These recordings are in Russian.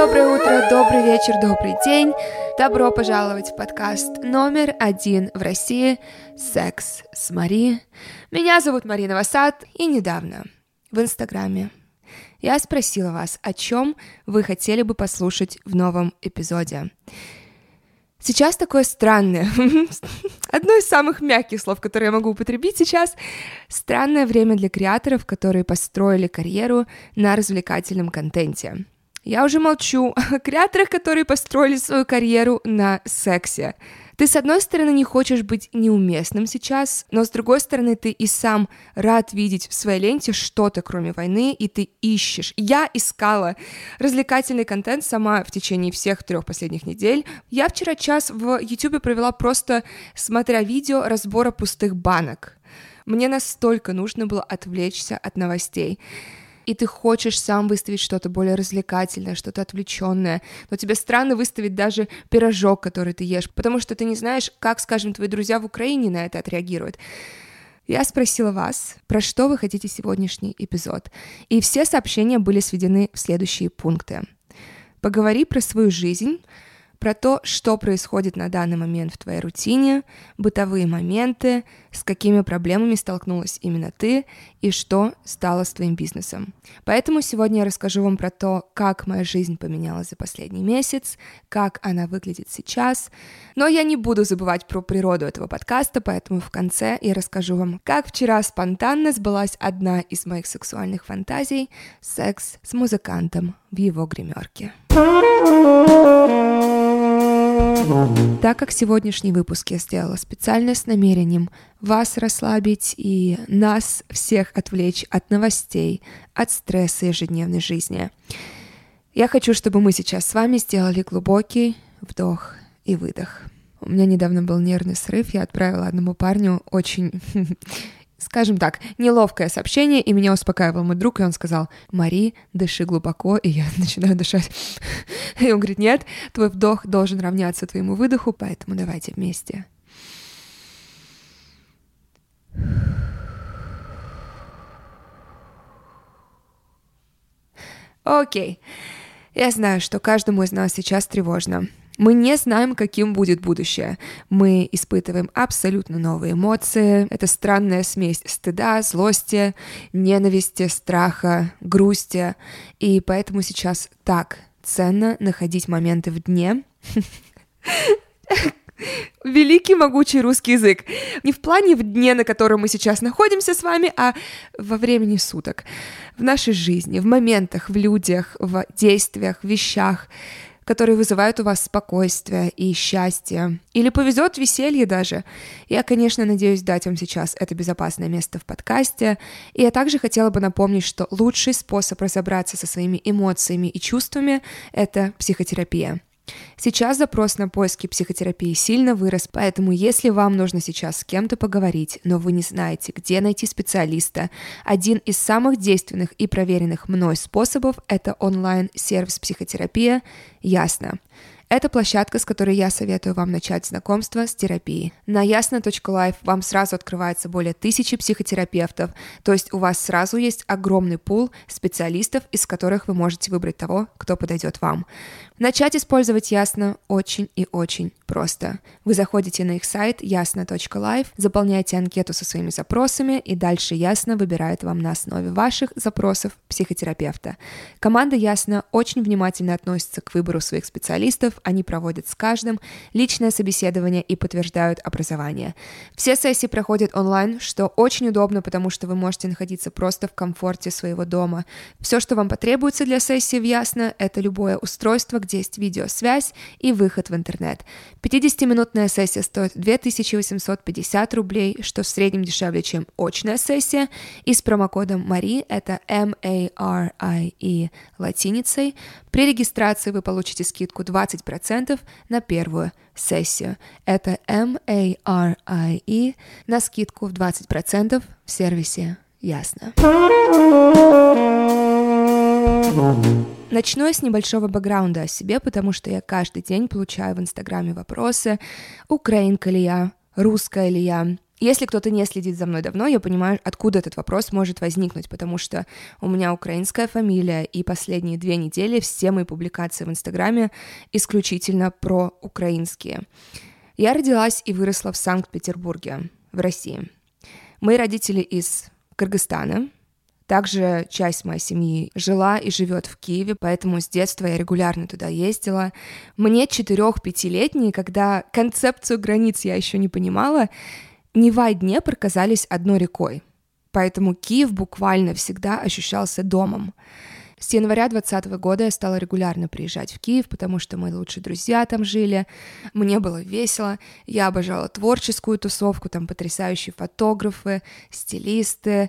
доброе утро, добрый вечер, добрый день. Добро пожаловать в подкаст номер 1 в России «Секс с Мари». Меня зовут Марина Васад, и недавно в Инстаграме я спросила вас, о чем вы хотели бы послушать в новом эпизоде. Сейчас такое странное, одно из самых мягких слов, которые я могу употребить сейчас, странное время для креаторов, которые построили карьеру на развлекательном контенте. Я уже молчу о креаторах, которые построили свою карьеру на сексе. Ты, с одной стороны, не хочешь быть неуместным сейчас, но, с другой стороны, ты и сам рад видеть в своей ленте что-то, кроме войны, и ты ищешь. Я искала развлекательный контент сама в течение всех 3 последних недель. Я вчера час в YouTube провела просто смотря видео разбора пустых банок. Мне настолько нужно было отвлечься от новостей. И ты хочешь сам выставить что-то более развлекательное, что-то отвлеченное, но тебе странно выставить даже пирожок, который ты ешь, потому что ты не знаешь, как, скажем, твои друзья в Украине на это отреагируют. Я спросила вас, про что вы хотите сегодняшний эпизод, и все сообщения были сведены в следующие пункты. Поговори про свою жизнь, про то, что происходит на данный момент в твоей рутине, бытовые моменты, с какими проблемами столкнулась именно ты и что стало с твоим бизнесом. Поэтому сегодня я расскажу вам про то, как моя жизнь поменялась за последний месяц, как она выглядит сейчас. Но я не буду забывать про природу этого подкаста, поэтому в конце я расскажу вам, как вчера спонтанно сбылась одна из моих сексуальных фантазий — секс с музыкантом в его гримерке. Так как сегодняшний выпуск я сделала специально с намерением вас расслабить и нас всех отвлечь от новостей, от стресса ежедневной жизни, я хочу, чтобы мы сейчас с вами сделали глубокий вдох и выдох. У меня недавно был нервный срыв, я отправила одному парню очень... скажем так, неловкое сообщение, и меня успокаивал мой друг, и он сказал: «Мари, дыши глубоко», и я начинаю дышать. И он говорит: «Нет, твой вдох должен равняться твоему выдоху, поэтому давайте вместе». Окей. Я знаю, что каждому из нас сейчас тревожно. Мы не знаем, каким будет будущее. Мы испытываем абсолютно новые эмоции. Это странная смесь стыда, злости, ненависти, страха, грусти. И поэтому сейчас так ценно находить моменты в дне. Великий могучий русский язык. Не в плане в дне, на котором мы сейчас находимся с вами, а во времени суток. В нашей жизни, в моментах, в людях, в действиях, в вещах, которые вызывают у вас спокойствие и счастье. Или повезет, веселье даже. Я, конечно, надеюсь дать вам сейчас это безопасное место в подкасте. И я также хотела бы напомнить, что лучший способ разобраться со своими эмоциями и чувствами — это психотерапия. Сейчас запрос на поиски психотерапии сильно вырос, поэтому если вам нужно сейчас с кем-то поговорить, но вы не знаете, где найти специалиста, один из самых действенных и проверенных мной способов — это онлайн-сервис психотерапия «Ясно». Это площадка, с которой я советую вам начать знакомство с терапией. На ясно.life вам сразу открывается более 1000 психотерапевтов, то есть у вас сразу есть огромный пул специалистов, из которых вы можете выбрать того, кто подойдет вам. Начать использовать Ясно очень и очень просто. Вы заходите на их сайт ясно.life, заполняете анкету со своими запросами, и дальше Ясно выбирает вам на основе ваших запросов психотерапевта. Команда Ясно очень внимательно относится к выбору своих специалистов, они проводят с каждым личное собеседование и подтверждают образование. Все сессии проходят онлайн, что очень удобно, потому что вы можете находиться просто в комфорте своего дома. Все, что вам потребуется для сессии в Ясно, это любое устройство, где есть видеосвязь и выход в интернет. 50-минутная сессия стоит 2850 рублей, что в среднем дешевле, чем очная сессия. И с промокодом MARIE, это MARIE латиницей, при регистрации вы получите скидку 20% на первую сессию. Это MARIE на скидку в 20% в сервисе Ясно. Начну я с небольшого бэкграунда о себе, потому что я каждый день получаю в Инстаграме вопросы: украинка ли я, русская ли я, Если кто-то не следит за мной давно, я понимаю, откуда этот вопрос может возникнуть, потому что у меня украинская фамилия, и последние 2 недели все мои публикации в Инстаграме исключительно про украинские. Я родилась и выросла в Санкт-Петербурге, в России. Мои родители из Кыргызстана. Также часть моей семьи жила и живет в Киеве, поэтому с детства я регулярно туда ездила. Мне 4-5-летней, когда концепцию границ я еще не понимала, Нева и Днепр казались одной рекой, поэтому Киев буквально всегда ощущался домом. С января 2020 года я стала регулярно приезжать в Киев, потому что мои лучшие друзья там жили, мне было весело, я обожала творческую тусовку, там потрясающие фотографы, стилисты,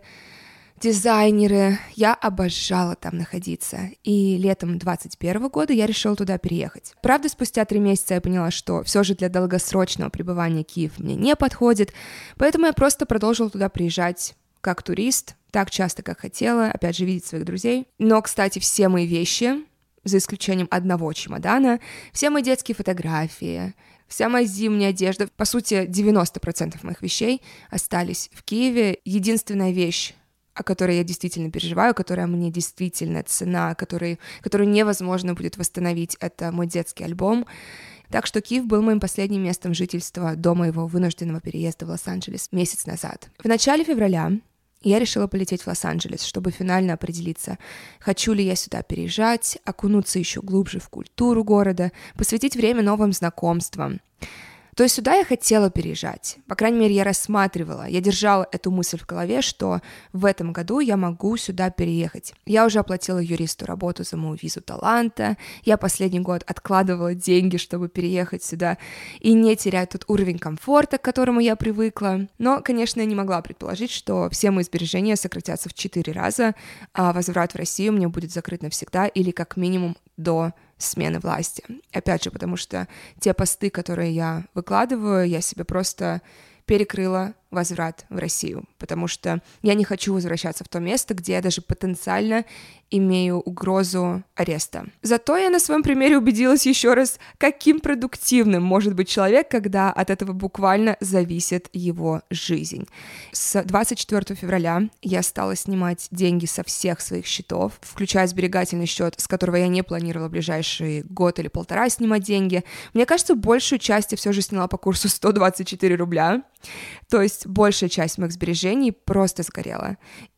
дизайнеры, я обожала там находиться, и летом 2021 года я решила туда переехать. Правда, спустя 3 месяца я поняла, что все же для долгосрочного пребывания Киев мне не подходит, поэтому я просто продолжила туда приезжать как турист, так часто, как хотела, опять же, видеть своих друзей. Но, кстати, все мои вещи, за исключением одного чемодана, все мои детские фотографии, вся моя зимняя одежда, по сути, 90% моих вещей остались в Киеве. Единственная вещь, о которой я действительно переживаю, которая мне действительно цена, которую невозможно будет восстановить, это мой детский альбом. Так что Киев был моим последним местом жительства до моего вынужденного переезда в Лос-Анджелес месяц назад. В начале февраля я решила полететь в Лос-Анджелес, чтобы финально определиться, хочу ли я сюда переезжать, окунуться еще глубже в культуру города, посвятить время новым знакомствам. То есть сюда я хотела переезжать, по крайней мере, я рассматривала, я держала эту мысль в голове, что в этом году я могу сюда переехать. Я уже оплатила юристу работу за мою визу таланта, я последний год откладывала деньги, чтобы переехать сюда и не терять тот уровень комфорта, к которому я привыкла. Но, конечно, я не могла предположить, что все мои сбережения сократятся в 4 раза, а возврат в Россию мне будет закрыт навсегда или как минимум до смены власти. Опять же, потому что те посты, которые я выкладываю, я себе просто перекрыла возврат в Россию, потому что я не хочу возвращаться в то место, где я даже потенциально имею угрозу ареста. Зато я на своем примере убедилась еще раз, каким продуктивным может быть человек, когда от этого буквально зависит его жизнь. С 24 февраля я стала снимать деньги со всех своих счетов, включая сберегательный счет, с которого я не планировала в ближайший год или 1,5 снимать деньги. Мне кажется, большую часть я все же сняла по курсу 124 рубля, то есть большая часть моих сбережений просто сгорела.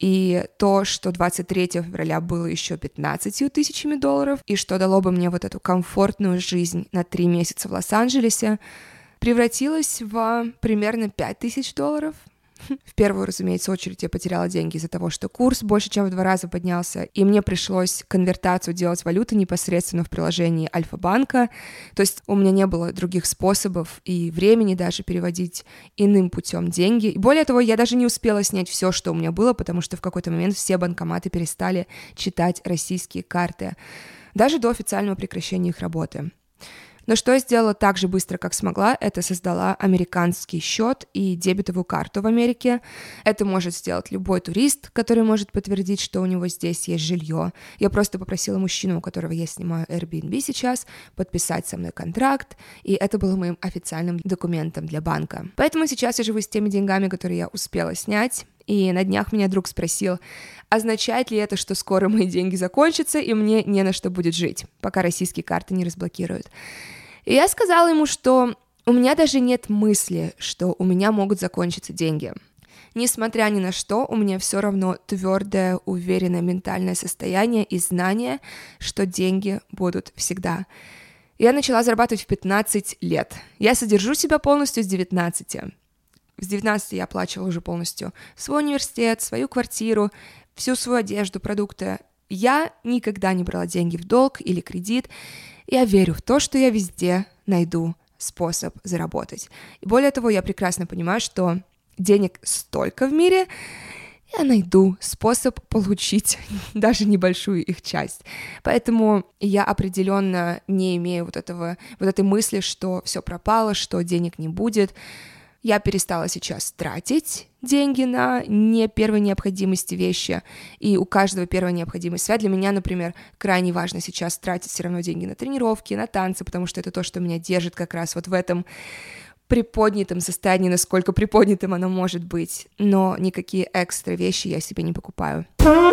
И то, что 23 февраля было еще 15 тысячами долларов, и что дало бы мне вот эту комфортную жизнь на 3 месяца в Лос-Анджелесе, превратилось в примерно 5000 долларов. В первую, разумеется, очередь я потеряла деньги из-за того, что курс больше чем в 2 раза поднялся, и мне пришлось конвертацию делать валюты непосредственно в приложении Альфа-банка, то есть у меня не было других способов и времени даже переводить иным путем деньги. И более того, я даже не успела снять все, что у меня было, потому что в какой-то момент все банкоматы перестали читать российские карты, даже до официального прекращения их работы. Но что я сделала так же быстро, как смогла, это создала американский счет и дебетовую карту в Америке. Это может сделать любой турист, который может подтвердить, что у него здесь есть жилье. Я просто попросила мужчину, у которого я снимаю Airbnb сейчас, подписать со мной контракт, и это было моим официальным документом для банка. Поэтому сейчас я живу с теми деньгами, которые я успела снять. И на днях меня друг спросил, означает ли это, что скоро мои деньги закончатся, и мне не на что будет жить, пока российские карты не разблокируют. И я сказала ему, что у меня даже нет мысли, что у меня могут закончиться деньги. Несмотря ни на что, у меня все равно твердое, уверенное ментальное состояние и знание, что деньги будут всегда. Я начала зарабатывать в 15 лет. Я содержу себя полностью с 19. С 19 я оплачивала уже полностью свой университет, свою квартиру, всю свою одежду, продукты. Я никогда не брала деньги в долг или кредит. Я верю в то, что я везде найду способ заработать. И более того, я прекрасно понимаю, что денег столько в мире, я найду способ получить даже небольшую их часть. Поэтому я определенно не имею вот этой мысли, что все пропало, что денег не будет. Я перестала сейчас тратить деньги на не первой необходимости вещи, и у каждого первая необходимость своя. Для меня, например, крайне важно сейчас тратить все равно деньги на тренировки, на танцы, потому что это то, что меня держит как раз вот в этом приподнятом состоянии, насколько приподнятым оно может быть, но никакие экстра вещи я себе не покупаю.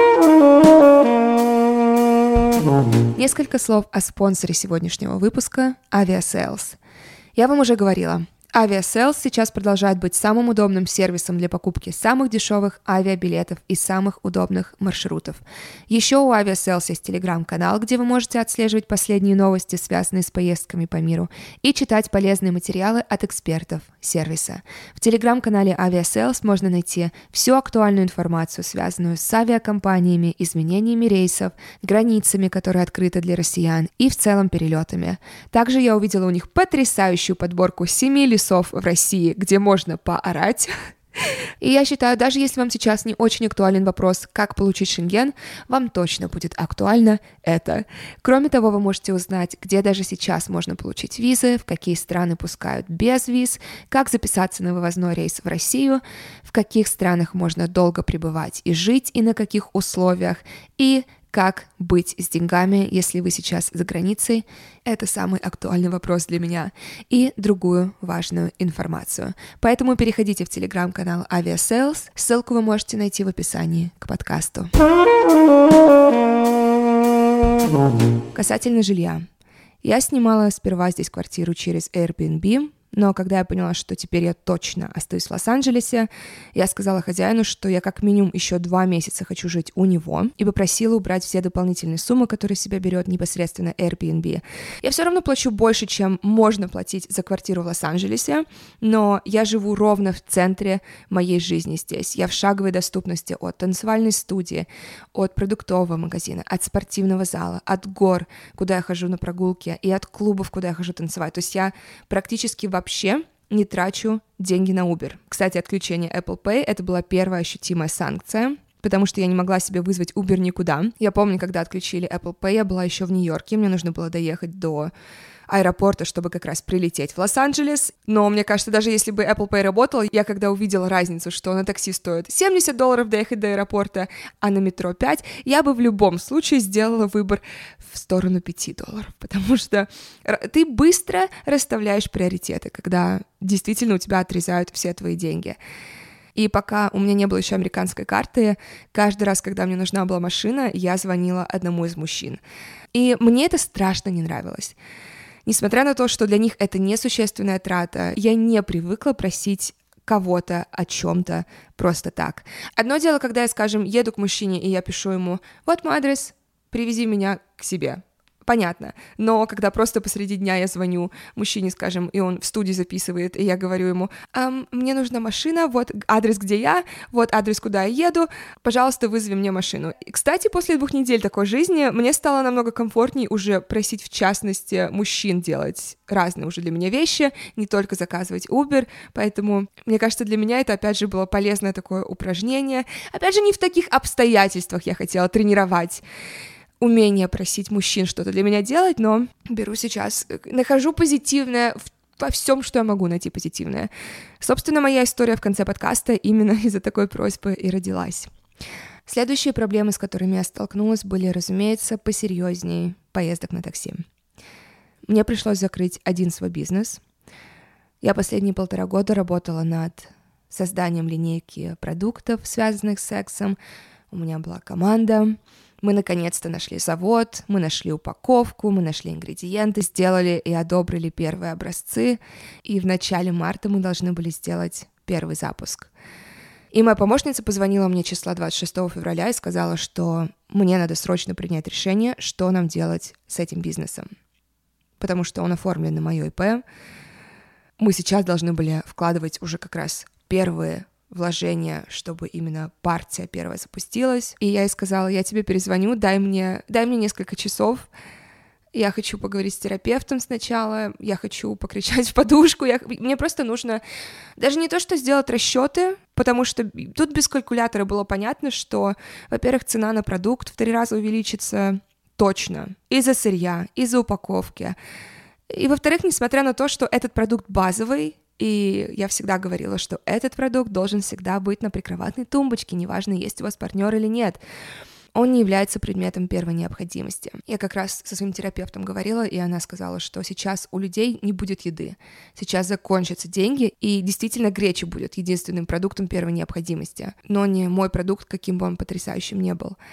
Несколько слов о спонсоре сегодняшнего выпуска — Aviasales. Я вам уже говорила, Aviasales сейчас продолжает быть самым удобным сервисом для покупки самых дешевых авиабилетов и самых удобных маршрутов. Еще у Aviasales есть телеграм-канал, где вы можете отслеживать последние новости, связанные с поездками по миру, и читать полезные материалы от экспертов сервиса. В телеграм-канале Aviasales можно найти всю актуальную информацию, связанную с авиакомпаниями, изменениями рейсов, границами, которые открыты для россиян, и в целом перелетами. Также я увидела у них потрясающую подборку 7 лесов в России, где можно поорать. И я считаю, даже если вам сейчас не очень актуален вопрос, как получить Шенген, вам точно будет актуально это. Кроме того, вы можете узнать, где даже сейчас можно получить визы, в какие страны пускают без виз, как записаться на вывозной рейс в Россию, в каких странах можно долго пребывать и жить, и на каких условиях, и как быть с деньгами, если вы сейчас за границей. Это самый актуальный вопрос для меня. И другую важную информацию. Поэтому переходите в телеграм-канал Aviasales. Ссылку вы можете найти в описании к подкасту. Касательно жилья. Я снимала сперва здесь квартиру через Airbnb, но когда я поняла, что теперь я точно остаюсь в Лос-Анджелесе, я сказала хозяину, что я как минимум еще 2 месяца хочу жить у него, и попросила убрать все дополнительные суммы, которые себя берет непосредственно Airbnb. Я все равно плачу больше, чем можно платить за квартиру в Лос-Анджелесе, но я живу ровно в центре моей жизни здесь. Я в шаговой доступности от танцевальной студии, от продуктового магазина, от спортивного зала, от гор, куда я хожу на прогулки, и от клубов, куда я хожу танцевать. То есть я практически вообще не трачу деньги на Uber. Кстати, отключение Apple Pay — это была первая ощутимая санкция, потому что я не могла себе вызвать Uber никуда. Я помню, когда отключили Apple Pay, я была еще в Нью-Йорке, мне нужно было доехать до аэропорта, чтобы как раз прилететь в Лос-Анджелес, но мне кажется, даже если бы Apple Pay работал, я когда увидела разницу, что на такси стоит $70 доехать до аэропорта, а на метро 5, я бы в любом случае сделала выбор в сторону $5, потому что ты быстро расставляешь приоритеты, когда действительно у тебя отрезают все твои деньги. И пока у меня не было еще американской карты, каждый раз, когда мне нужна была машина, я звонила одному из мужчин. И мне это страшно не нравилось. Несмотря на то, что для них это несущественная трата, я не привыкла просить кого-то о чем-то просто так. Одно дело, когда я, скажем, еду к мужчине, и я пишу ему: «Вот мой адрес, привези меня к себе». Понятно, но когда просто посреди дня я звоню мужчине, скажем, и он в студии записывает, и я говорю ему: «Мне нужна машина, вот адрес, где я, вот адрес, куда я еду, пожалуйста, вызови мне машину». И, кстати, после 2 недель такой жизни мне стало намного комфортнее уже просить, в частности, мужчин делать разные уже для меня вещи, не только заказывать Uber, поэтому, мне кажется, для меня это, опять же, было полезное такое упражнение. Опять же, не в таких обстоятельствах я хотела тренировать умение просить мужчин что-то для меня делать, но беру сейчас, нахожу позитивное во всем, что я могу найти позитивное. Собственно, моя история в конце подкаста именно из-за такой просьбы и родилась. Следующие проблемы, с которыми я столкнулась, были, разумеется, посерьезнее поездок на такси. Мне пришлось закрыть один свой бизнес. Я последние 1,5 года работала над созданием линейки продуктов, связанных с сексом. У меня была команда. Мы наконец-то нашли завод, мы нашли упаковку, мы нашли ингредиенты, сделали и одобрили первые образцы, и в начале марта мы должны были сделать первый запуск. И моя помощница позвонила мне числа 26 февраля и сказала, что мне надо срочно принять решение, что нам делать с этим бизнесом, потому что он оформлен на моё ИП. Мы сейчас должны были вкладывать уже как раз первые вложения, чтобы именно партия первая запустилась. И я ей сказала: я тебе перезвоню, дай мне несколько часов. Я хочу поговорить с терапевтом сначала, я хочу покричать в подушку, мне просто нужно даже не то, что сделать расчеты, потому что тут без калькулятора было понятно, что, во-первых, цена на продукт в 3 раза увеличится точно из-за сырья, из-за упаковки. И, во-вторых, несмотря на то, что этот продукт базовый, и я всегда говорила, что этот продукт должен всегда быть на прикроватной тумбочке, неважно, есть у вас партнер или нет. он не является предметом первой необходимости. Я как раз со своим терапевтом говорила, и она сказала, что сейчас у людей не будет еды, сейчас закончатся деньги, и действительно греча будет единственным продуктом первой необходимости, но не мой продукт, каким бы он потрясающим ни был.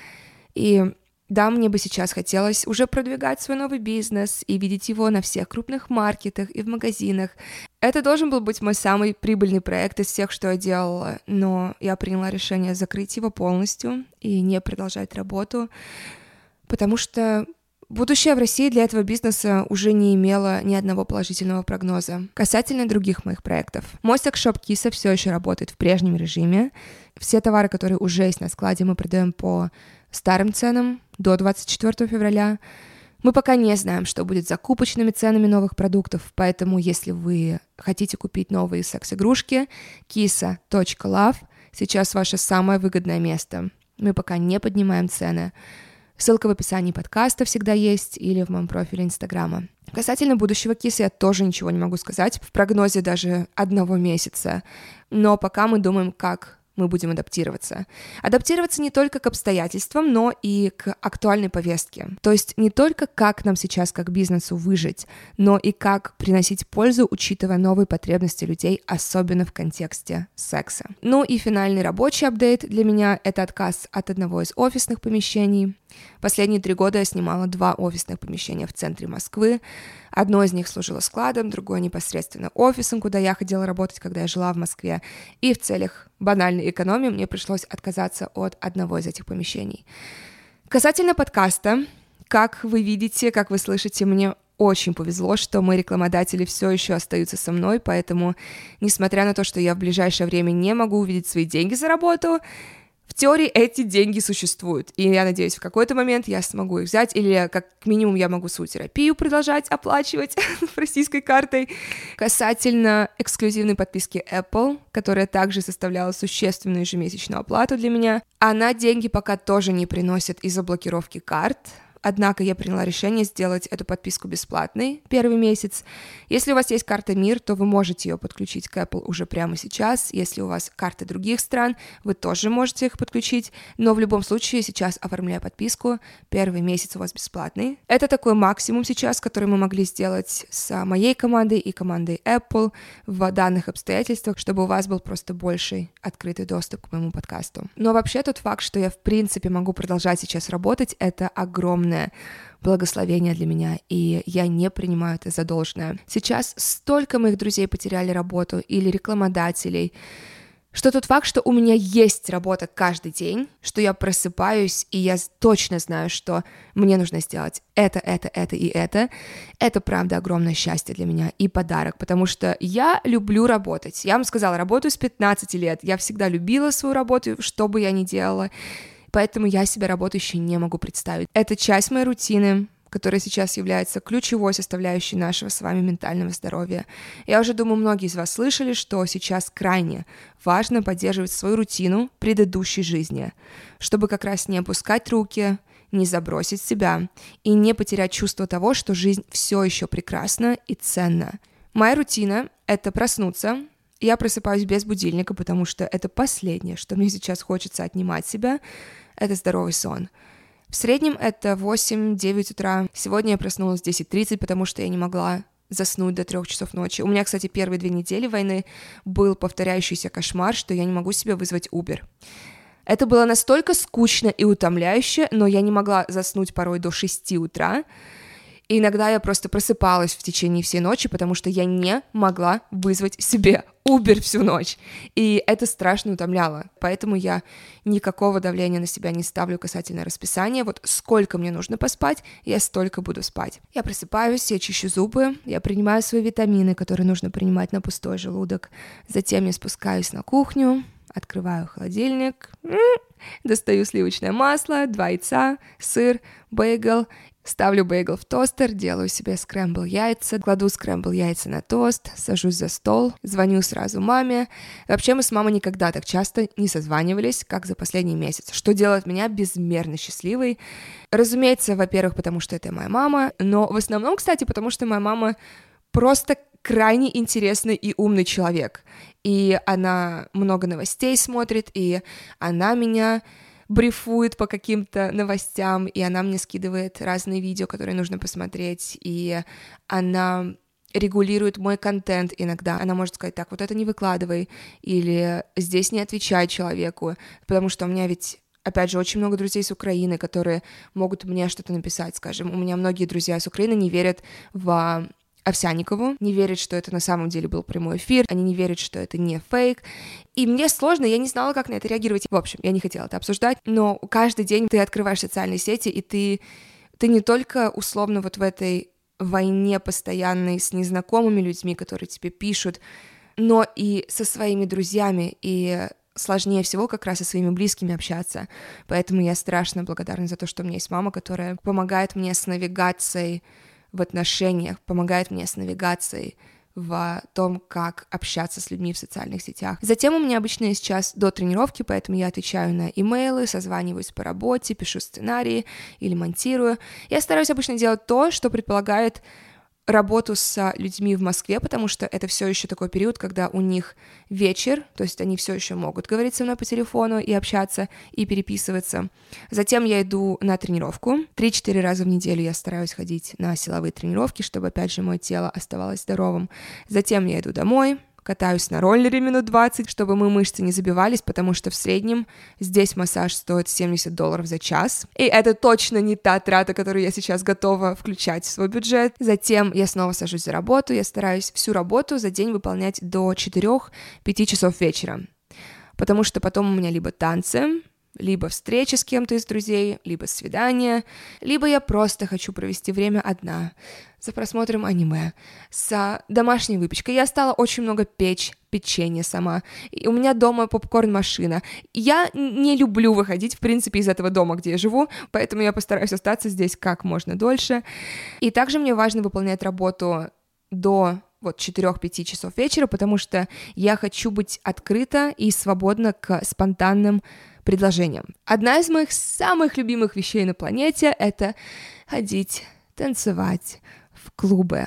И да, мне бы сейчас хотелось уже продвигать свой новый бизнес и видеть его на всех крупных маркетах и в магазинах. Это должен был быть мой самый прибыльный проект из всех, что я делала, но я приняла решение закрыть его полностью и не продолжать работу, потому что будущее в России для этого бизнеса уже не имело ни одного положительного прогноза. Касательно других моих проектов. Мой секс-шоп Киса все еще работает в прежнем режиме. Все товары, которые уже есть на складе, мы продаем по старым ценам до 24 февраля. Мы пока не знаем, что будет с закупочными ценами новых продуктов, поэтому если вы хотите купить новые секс-игрушки, kisa.love сейчас ваше самое выгодное место. Мы пока не поднимаем цены. Ссылка в описании подкаста всегда есть или в моем профиле Инстаграма. Касательно будущего Кисы я тоже ничего не могу сказать, в прогнозе даже 1 месяца, но пока мы думаем, как мы будем адаптироваться. Адаптироваться не только к обстоятельствам, но и к актуальной повестке. То есть не только как нам сейчас как бизнесу выжить, но и как приносить пользу, учитывая новые потребности людей, особенно в контексте секса. Ну и финальный рабочий апдейт для меня — это отказ от одного из офисных помещений. Последние 3 года я снимала 2 офисных помещения в центре Москвы. Одно из них служило складом, другое непосредственно офисом, куда я ходила работать, когда я жила в Москве. И в целях банальной экономии мне пришлось отказаться от одного из этих помещений. Касательно подкаста, как вы видите, как вы слышите, мне очень повезло, что мои рекламодатели все еще остаются со мной, поэтому, несмотря на то, что я в ближайшее время не могу увидеть свои деньги за работу, в теории эти деньги существуют, и я надеюсь, в какой-то момент я смогу их взять, или как минимум я могу свою терапию продолжать оплачивать российской картой. Касательно эксклюзивной подписки Apple, которая также составляла существенную ежемесячную оплату для меня, она деньги пока тоже не приносит из-за блокировки карт. Однако я приняла решение сделать эту подписку бесплатной 1 месяц. Если у вас есть карта МИР, то вы можете ее подключить к Apple уже прямо сейчас. Если у вас карты других стран, вы тоже можете их подключить. Но в любом случае сейчас, оформляя подписку, 1 месяц у вас бесплатный. Это такой максимум сейчас, который мы могли сделать с моей командой и командой Apple в данных обстоятельствах, чтобы у вас был просто больший открытый доступ к моему подкасту. Но вообще тот факт, что я в принципе могу продолжать сейчас работать, это огромное благословение для меня, и я не принимаю это за должное. Сейчас столько моих друзей потеряли работу или рекламодателей, что тот факт, что у меня есть работа каждый день, что я просыпаюсь, и я точно знаю, что мне нужно сделать это и это правда огромное счастье для меня и подарок, потому что я люблю работать. Я вам сказала, работаю с 15 лет, я всегда любила свою работу, что бы я ни делала, поэтому я себя работающей не могу представить. Это часть моей рутины, которая сейчас является ключевой составляющей нашего с вами ментального здоровья. Я уже думаю, многие из вас слышали, что сейчас крайне важно поддерживать свою рутину предыдущей жизни, чтобы как раз не опускать руки, не забросить себя и не потерять чувство того, что жизнь все еще прекрасна и ценна. Моя рутина — это проснуться. Я просыпаюсь без будильника, потому что это последнее, что мне сейчас хочется отнимать себя, это здоровый сон. В среднем это 8-9 утра. Сегодня я проснулась в 10:30, потому что я не могла заснуть до 3 часов ночи. У меня, кстати, первые 2 недели войны был повторяющийся кошмар, что я не могу себе вызвать Uber. Это было настолько скучно и утомляюще, но я не могла заснуть порой до 6 утра. И иногда я просто просыпалась в течение всей ночи, потому что я не могла вызвать себе Uber всю ночь. И это страшно утомляло. Поэтому я никакого давления на себя не ставлю касательно расписания. Вот сколько мне нужно поспать, я столько буду спать. Я просыпаюсь, я чищу зубы, я принимаю свои витамины, которые нужно принимать на пустой желудок. Затем я спускаюсь на кухню, открываю холодильник, достаю сливочное масло, 2 яйца, сыр, бейгл. Ставлю бейгл в тостер, делаю себе скрэмбл яйца, кладу скрэмбл яйца на тост, сажусь за стол, звоню сразу маме. Вообще мы с мамой никогда так часто не созванивались, как за последний месяц, что делает меня безмерно счастливой. Разумеется, во-первых, потому что это моя мама, но в основном, кстати, потому что моя мама просто крайне интересный и умный человек. И она много новостей смотрит, и она меня брифует по каким-то новостям, и она мне скидывает разные видео, которые нужно посмотреть, и она регулирует мой контент иногда. Она может сказать: так, вот это не выкладывай, или здесь не отвечай человеку, потому что у меня ведь, опять же, очень много друзей с Украины, которые могут мне что-то написать, скажем. У меня многие друзья с Украины не верят в Овсянникову, не верят, что это на самом деле был прямой эфир, они не верят, что это не фейк, и мне сложно, я не знала, как на это реагировать. В общем, я не хотела это обсуждать, но каждый день ты открываешь социальные сети, и ты не только условно вот в этой войне постоянной с незнакомыми людьми, которые тебе пишут, но и со своими друзьями, и сложнее всего как раз со своими близкими общаться. Поэтому я страшно благодарна за то, что у меня есть мама, которая помогает мне с навигацией в отношениях, помогает мне с навигацией в том, как общаться с людьми в социальных сетях. Затем у меня обычно есть час до тренировки, поэтому я отвечаю на имейлы, созваниваюсь по работе, пишу сценарии или монтирую. Я стараюсь обычно делать то, что предполагает работу с людьми в Москве, потому что это все еще такой период, когда у них вечер, то есть они все еще могут говорить со мной по телефону и общаться, и переписываться. Затем я иду на тренировку. 3-4 раза в неделю я стараюсь ходить на силовые тренировки, чтобы, опять же, мое тело оставалось здоровым. Затем я иду домой, катаюсь на роллере минут 20, чтобы мои мышцы не забивались, потому что в среднем здесь массаж стоит $70 за час. И это точно не та трата, которую я сейчас готова включать в свой бюджет. Затем я снова сажусь за работу, я стараюсь всю работу за день выполнять до 4-5 часов вечера, потому что потом у меня либо танцы, либо встреча с кем-то из друзей, либо свидание, либо я просто хочу провести время одна, за просмотром аниме, с домашней выпечкой. Я стала очень много печь печенье сама. И у меня дома попкорн-машина. Я не люблю выходить, в принципе, из этого дома, где я живу, поэтому я постараюсь остаться здесь как можно дольше. И также мне важно выполнять работу до 4-5 часов вечера, потому что я хочу быть открыта и свободна к спонтанным предложениям. Одна из моих самых любимых вещей на планете — это ходить, танцевать в клубы.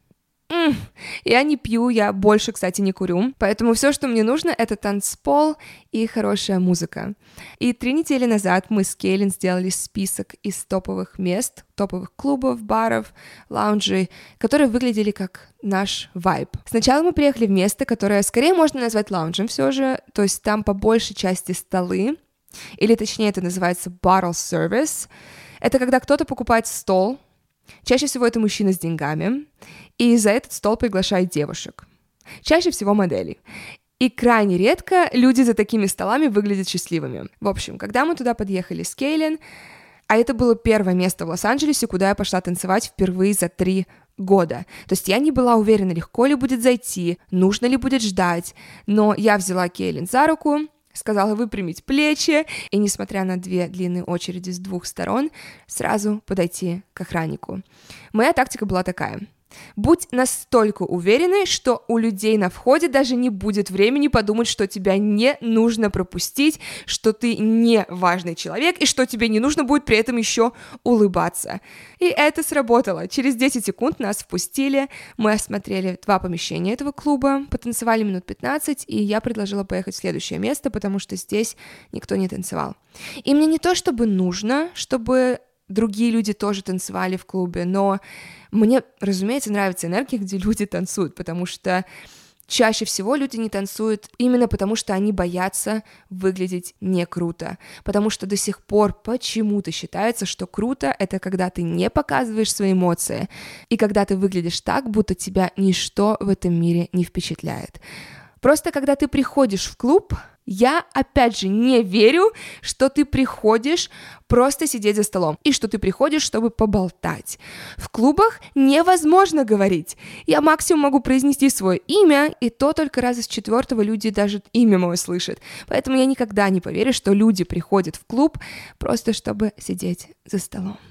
Я не пью, я больше, кстати, не курю, поэтому все, что мне нужно, это танцпол и хорошая музыка. И 3 недели назад мы с Кейлин сделали список из топовых мест, топовых клубов, баров, лаунжей, которые выглядели как наш вайб. Сначала мы приехали в место, которое скорее можно назвать лаунжем все же, то есть там по большей части столы, или точнее это называется bottle service. Это когда кто-то покупает стол, чаще всего это мужчина с деньгами, и за этот стол приглашает девушек. Чаще всего моделей. И крайне редко люди за такими столами выглядят счастливыми. В общем, когда мы туда подъехали с Кейлин, а это было первое место в Лос-Анджелесе, куда я пошла танцевать впервые за 3 года. То есть я не была уверена, легко ли будет зайти, нужно ли будет ждать, но я взяла Кейлин за руку, сказала выпрямить плечи и, несмотря на 2 длинные очереди с 2 сторон, сразу подойти к охраннику. Моя тактика была такая: будь настолько уверенной, что у людей на входе даже не будет времени подумать, что тебя не нужно пропустить, что ты не важный человек и что тебе не нужно будет при этом еще улыбаться. И это сработало. Через 10 секунд нас впустили, мы осмотрели 2 помещения этого клуба, потанцевали минут 15, и я предложила поехать в следующее место, потому что здесь никто не танцевал. И мне не то чтобы нужно, чтобы другие люди тоже танцевали в клубе, но мне, разумеется, нравится энергия, где люди танцуют, потому что чаще всего люди не танцуют именно потому, что они боятся выглядеть не круто, потому что до сих пор почему-то считается, что круто — это когда ты не показываешь свои эмоции, и когда ты выглядишь так, будто тебя ничто в этом мире не впечатляет. Просто когда ты приходишь в клуб, я, опять же, не верю, что ты приходишь просто сидеть за столом, и что ты приходишь, чтобы поболтать. В клубах невозможно говорить. Я максимум могу произнести свое имя, и то только раз из 4 люди даже имя мое слышат. Поэтому я никогда не поверю, что люди приходят в клуб просто чтобы сидеть за столом.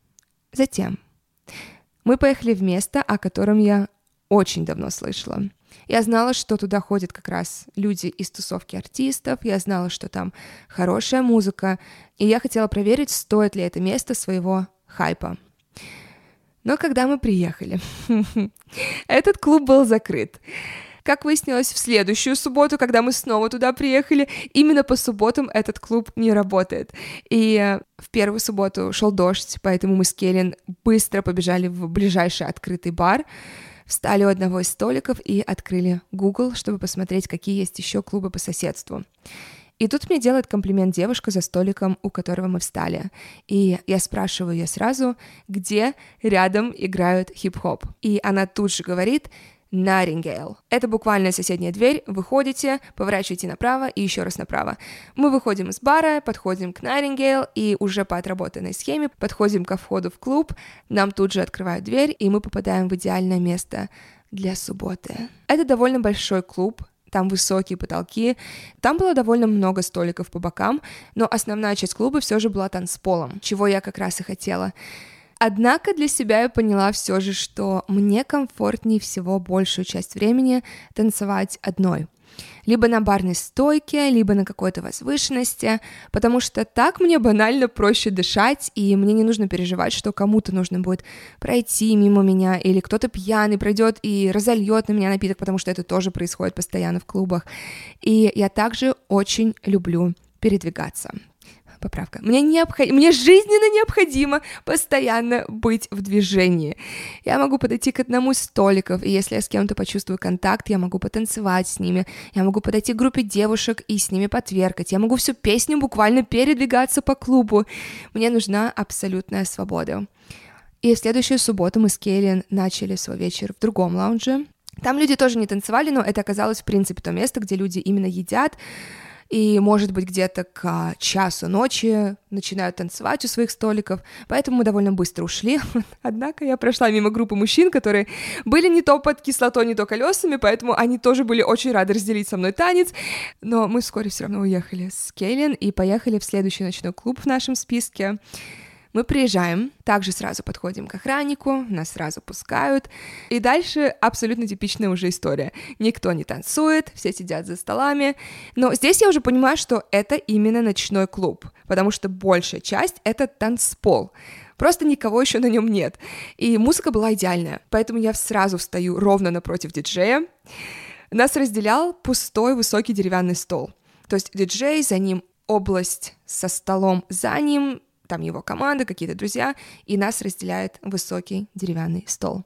Затем мы поехали в место, о котором я очень давно слышала. Я знала, что туда ходят как раз люди из тусовки артистов, я знала, что там хорошая музыка, и я хотела проверить, стоит ли это место своего хайпа. Но когда мы приехали, этот клуб был закрыт. Как выяснилось, в следующую субботу, когда мы снова туда приехали, именно по субботам этот клуб не работает. И в первую субботу шел дождь, поэтому мы с Келлен быстро побежали в ближайший открытый бар, встали у одного из столиков и открыли Google, чтобы посмотреть, какие есть еще клубы по соседству. И тут мне делает комплимент девушка за столиком, у которого мы встали. И я спрашиваю ее сразу, где рядом играют хип-хоп. И она тут же говорит Nightingale. Это буквально соседняя дверь, выходите, поворачиваете направо и еще раз направо. Мы выходим из бара, подходим к Nightingale и уже по отработанной схеме подходим ко входу в клуб, нам тут же открывают дверь, и мы попадаем в идеальное место для субботы. Это довольно большой клуб, там высокие потолки, там было довольно много столиков по бокам, но основная часть клуба все же была танцполом, чего я как раз и хотела. Однако для себя я поняла все же, что мне комфортнее всего большую часть времени танцевать одной. Либо на барной стойке, либо на какой-то возвышенности, потому что так мне банально проще дышать, и мне не нужно переживать, что кому-то нужно будет пройти мимо меня, или кто-то пьяный пройдет и разольет на меня напиток, потому что это тоже происходит постоянно в клубах. И я также очень люблю передвигаться. Поправка. Мне жизненно необходимо постоянно быть в движении. Я могу подойти к одному из столиков, и если я с кем-то почувствую контакт, я могу потанцевать с ними, я могу подойти к группе девушек и с ними потверкать, я могу всю песню буквально передвигаться по клубу. Мне нужна абсолютная свобода. И в следующую субботу мы с Келлен начали свой вечер в другом лаунже. Там люди тоже не танцевали, но это оказалось, в принципе, то место, где люди именно едят, и, может быть, где-то к часу ночи начинают танцевать у своих столиков, поэтому мы довольно быстро ушли. Однако я прошла мимо группы мужчин, которые были не то под кислотой, не то колесами, поэтому они тоже были очень рады разделить со мной танец, но мы вскоре все равно уехали с Келлен и поехали в следующий ночной клуб в нашем списке. Мы приезжаем, также сразу подходим к охраннику, нас сразу пускают, и дальше абсолютно типичная уже история. Никто не танцует, все сидят за столами, но здесь я уже понимаю, что это именно ночной клуб, потому что большая часть — это танцпол. Просто никого еще на нем нет, и музыка была идеальная, поэтому я сразу встаю ровно напротив диджея. Нас разделял пустой высокий деревянный стол, то есть диджей, за ним область со столом за ним, там его команда, какие-то друзья, и нас разделяет высокий деревянный стол.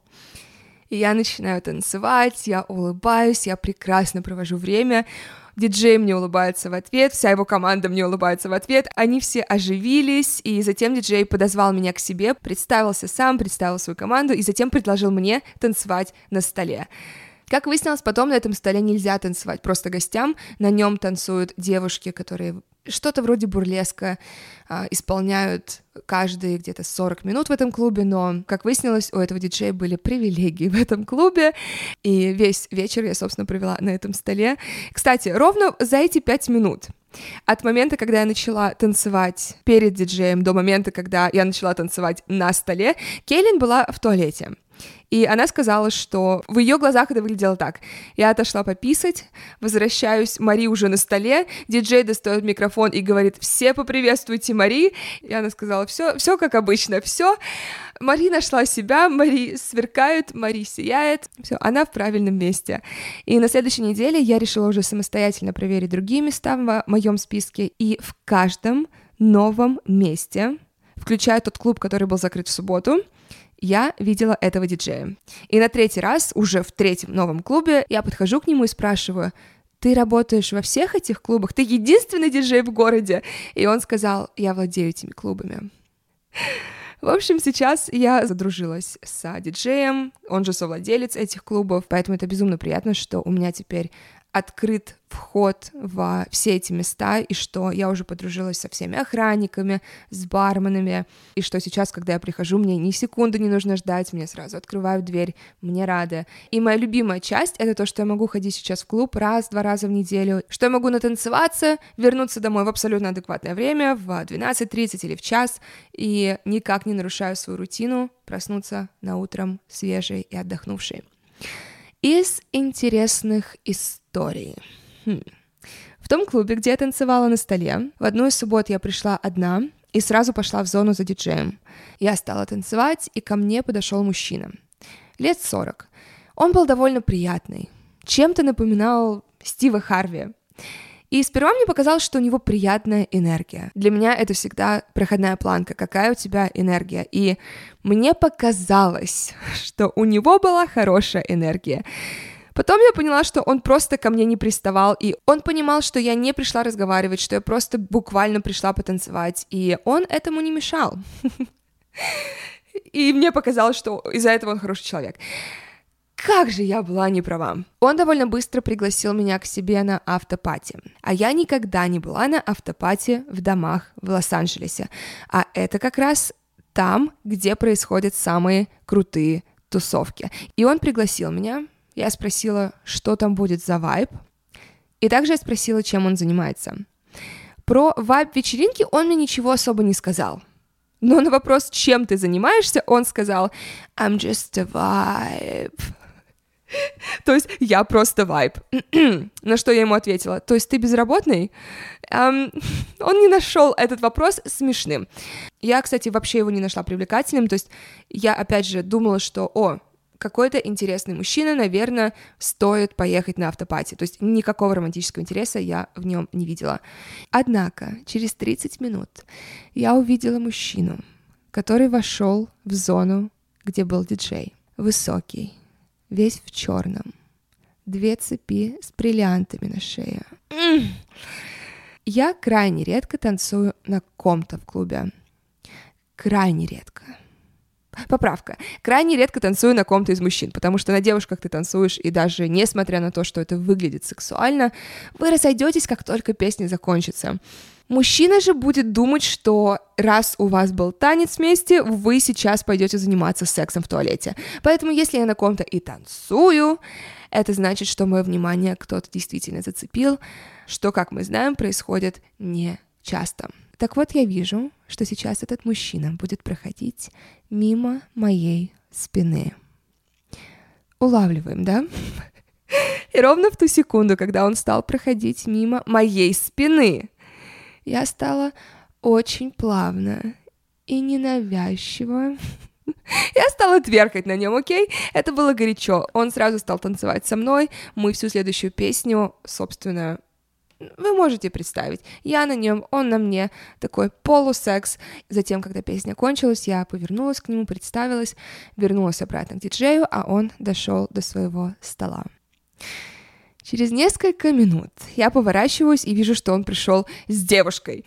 И я начинаю танцевать, я улыбаюсь, я прекрасно провожу время, диджей мне улыбается в ответ, вся его команда мне улыбается в ответ, они все оживились, и затем диджей подозвал меня к себе, представился сам, представил свою команду, и затем предложил мне танцевать на столе. Как выяснилось, потом на этом столе нельзя танцевать просто гостям, на нем танцуют девушки, которые что-то вроде бурлеска исполняют каждые где-то 40 минут в этом клубе, но, как выяснилось, у этого диджея были привилегии в этом клубе, и весь вечер я, собственно, провела на этом столе. Кстати, ровно за эти 5 минут от момента, когда я начала танцевать перед диджеем, до момента, когда я начала танцевать на столе, Келлен была в туалете. И она сказала, что в ее глазах это выглядело так. Я отошла пописать, возвращаюсь, Мари уже на столе, диджей достает микрофон и говорит: «Все поприветствуйте Мари». И она сказала: все как обычно, все. Мари нашла себя, Мари сверкает, Мари сияет, все, она в правильном месте. И на следующей неделе я решила уже самостоятельно проверить другие места в моем списке, и в каждом новом месте, включая тот клуб, который был закрыт в субботу, я видела этого диджея. И на третий раз, уже в третьем новом клубе, я подхожу к нему и спрашиваю: «Ты работаешь во всех этих клубах? Ты единственный диджей в городе?» И он сказал: «Я владею этими клубами». В общем, сейчас я задружилась с диджеем, он же совладелец этих клубов, поэтому это безумно приятно, что у меня теперь открыт вход во все эти места, и что я уже подружилась со всеми охранниками, с барменами, и что сейчас, когда я прихожу, мне ни секунды не нужно ждать, мне сразу открывают дверь, мне рады. И моя любимая часть — это то, что я могу ходить сейчас в клуб раз-два раза в неделю, что я могу натанцеваться, вернуться домой в абсолютно адекватное время, в 12:30 или в час, и никак не нарушаю свою рутину, проснуться на утром свежей и отдохнувшей. Из интересных историй. В том клубе, где я танцевала на столе, в одну из суббот я пришла одна и сразу пошла в зону за диджеем. Я стала танцевать, и ко мне подошел мужчина. Лет 40. Он был довольно приятный. чем-то напоминал Стива Харви. И сперва мне показалось, что у него приятная энергия. Для меня это всегда проходная планка, какая у тебя энергия. И мне показалось, что у него была хорошая энергия. Потом я поняла, что он просто ко мне не приставал, и он понимал, что я не пришла разговаривать, что я просто буквально пришла потанцевать, и он этому не мешал. И мне показалось, что из-за этого он хороший человек. Как же я была не права. Он довольно быстро пригласил меня к себе на автопати. А я никогда не была на автопати в домах в Лос-Анджелесе. А это как раз там, где происходят самые крутые тусовки. И он пригласил меня. Я спросила, что там будет за вайб. И также я спросила, чем он занимается. Про вайб вечеринки он мне ничего особо не сказал. Но на вопрос, чем ты занимаешься, он сказал «I'm just a vibe». То есть я просто вайб. На что я ему ответила: то есть ты безработный? Он не нашел этот вопрос смешным. Я, кстати, вообще его не нашла привлекательным. То есть я, опять же, думала, что, какой-то интересный мужчина, наверное, стоит поехать на автопати. То есть никакого романтического интереса я в нем не видела. Однако через 30 минут я увидела мужчину, который вошел в зону, где был диджей. Высокий, весь в черном, 2 цепи с бриллиантами на шее. Я крайне редко танцую на ком-то в клубе. Крайне редко. Поправка. Крайне редко танцую на ком-то из мужчин, потому что на девушках ты танцуешь, и даже несмотря на то, что это выглядит сексуально, вы разойдетесь, как только песня закончится. Мужчина же будет думать, что раз у вас был танец вместе, вы сейчас пойдете заниматься сексом в туалете. Поэтому если я на ком-то и танцую, это значит, что мое внимание кто-то действительно зацепил, что, как мы знаем, происходит не часто. Так вот, я вижу, что сейчас этот мужчина будет проходить мимо моей спины. Улавливаем, да? И ровно в ту секунду, когда он стал проходить мимо моей спины, я стала очень плавно и ненавязчиво. Я стала тверкать на нем, окей? Это было горячо. Он сразу стал танцевать со мной. Мы всю следующую песню, собственно, вы можете представить. Я на нем, он на мне. Такой полусекс. Затем, когда песня кончилась, я повернулась к нему, представилась, вернулась обратно к диджею, а он дошел до своего стола. Через несколько минут я поворачиваюсь и вижу, что он пришел с девушкой.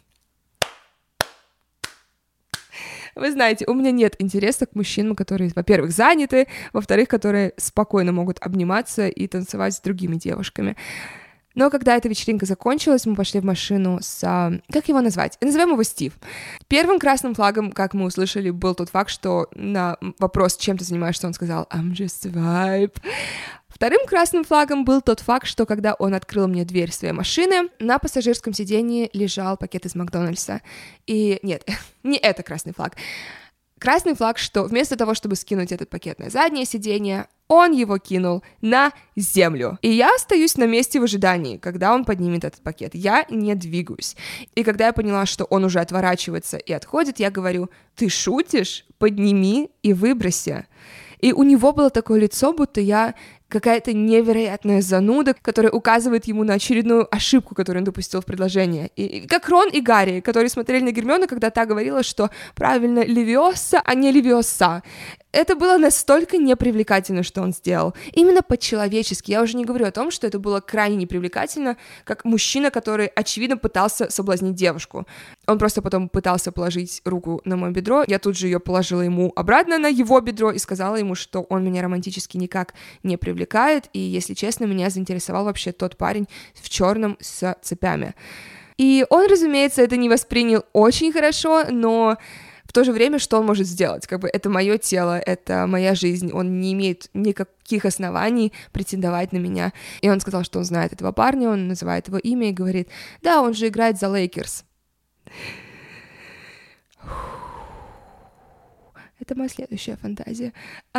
Вы знаете, у меня нет интереса к мужчинам, которые, во-первых, заняты, во-вторых, которые спокойно могут обниматься и танцевать с другими девушками. Но когда эта вечеринка закончилась, мы пошли в машину с... Как его назвать? Назовем его Стив. Первым красным флагом, как мы услышали, был тот факт, что на вопрос, чем ты занимаешься, он сказал «I'm just a vibe». Вторым красным флагом был тот факт, что когда он открыл мне дверь своей машины, на пассажирском сидении лежал пакет из Макдональдса. И нет, не это красный флаг. Красный флаг, что вместо того, чтобы скинуть этот пакет на заднее сиденье, он его кинул на землю. И я остаюсь на месте в ожидании, когда он поднимет этот пакет. Я не двигаюсь. И когда я поняла, что он уже отворачивается и отходит, я говорю: «Ты шутишь? Подними и выброси». И у него было такое лицо, будто я какая-то невероятная зануда, которая указывает ему на очередную ошибку, которую он допустил в предложении. И как Рон и Гарри, которые смотрели на Гермиону, когда та говорила, что правильно Левиоса, а не Левиоса. Это было настолько непривлекательно, что он сделал. Именно по-человечески. Я уже не говорю о том, что это было крайне непривлекательно, как мужчина, который, очевидно, пытался соблазнить девушку. Он просто потом пытался положить руку на мое бедро. Я тут же ее положила ему обратно на его бедро и сказала ему, что он меня романтически никак не привлекает. И, если честно, меня заинтересовал вообще тот парень в черном с цепями. И он, разумеется, это не воспринял очень хорошо, но... В то же время, что он может сделать? Как бы это мое тело, это моя жизнь, он не имеет никаких оснований претендовать на меня. И он сказал, что он знает этого парня, он называет его имя и говорит: да, он же играет за Лейкерс. Это моя следующая фантазия.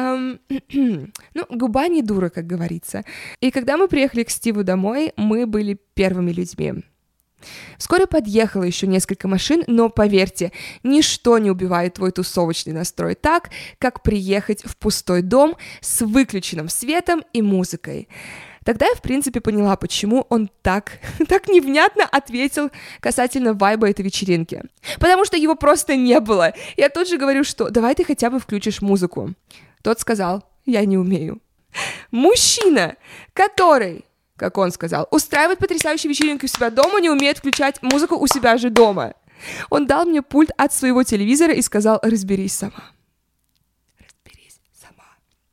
Губа не дура, как говорится. И когда мы приехали к Стиву домой, мы были первыми людьми. Вскоре подъехало еще несколько машин, но, поверьте, ничто не убивает твой тусовочный настрой так, как приехать в пустой дом с выключенным светом и музыкой. Тогда я, в принципе, поняла, почему он так невнятно ответил касательно вайба этой вечеринки. Потому что его просто не было. Я тут же говорю, что давай ты хотя бы включишь музыку. Тот сказал, я не умею. Мужчина, который, как он сказал, устраивает потрясающие вечеринки у себя дома, не умеет включать музыку у себя же дома. Он дал мне пульт от своего телевизора и сказал, разберись сама. Разберись сама.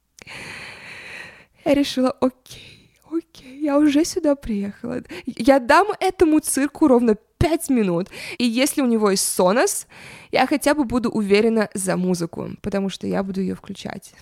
Я решила, окей, я уже сюда приехала. Я дам этому цирку ровно 5 минут. И если у него есть Sonos, я хотя бы буду уверена за музыку, потому что я буду ее включать.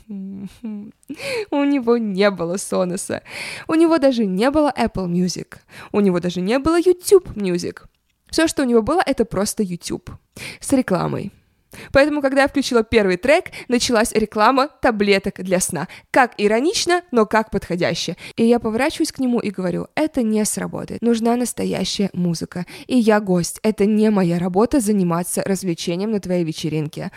У него не было Sonos. У него даже не было Apple Music. У него даже не было YouTube Music. Все, что у него было, это просто YouTube с рекламой. Поэтому, когда я включила первый трек, началась реклама таблеток для сна. Как иронично, но как подходяще. И я поворачиваюсь к нему и говорю, это не сработает, нужна настоящая музыка. И я гость, это не моя работа заниматься развлечением на твоей вечеринке.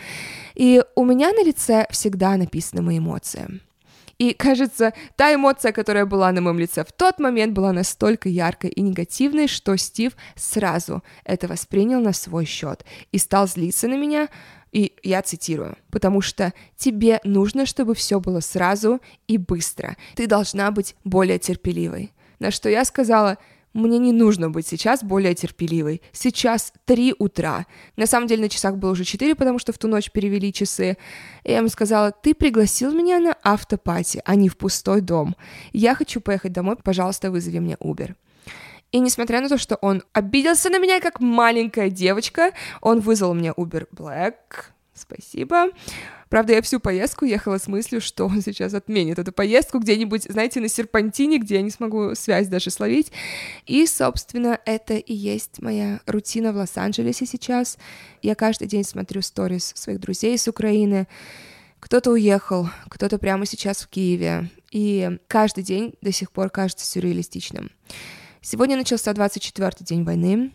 И у меня на лице всегда написаны мои эмоции. И, кажется, та эмоция, которая была на моем лице в тот момент, была настолько яркой и негативной, что Стив сразу это воспринял на свой счет и стал злиться на меня, и я цитирую, «потому что тебе нужно, чтобы все было сразу и быстро. Ты должна быть более терпеливой». На что я сказала, мне не нужно быть сейчас более терпеливой. Сейчас 3 утра. На самом деле на часах было уже 4, потому что в ту ночь перевели часы. И я ему сказала, ты пригласил меня на автопати, а не в пустой дом. Я хочу поехать домой, пожалуйста, вызови мне Uber. И несмотря на то, что он обиделся на меня, как маленькая девочка, он вызвал мне Uber Black. Спасибо. Правда, я всю поездку ехала с мыслью, что он сейчас отменит эту поездку где-нибудь, знаете, на серпантине, где я не смогу связь даже словить. И, собственно, это и есть моя рутина в Лос-Анджелесе сейчас. Я каждый день смотрю сторис своих друзей с Украины. Кто-то уехал, кто-то прямо сейчас в Киеве. И каждый день до сих пор кажется сюрреалистичным. Сегодня начался 24-й день войны,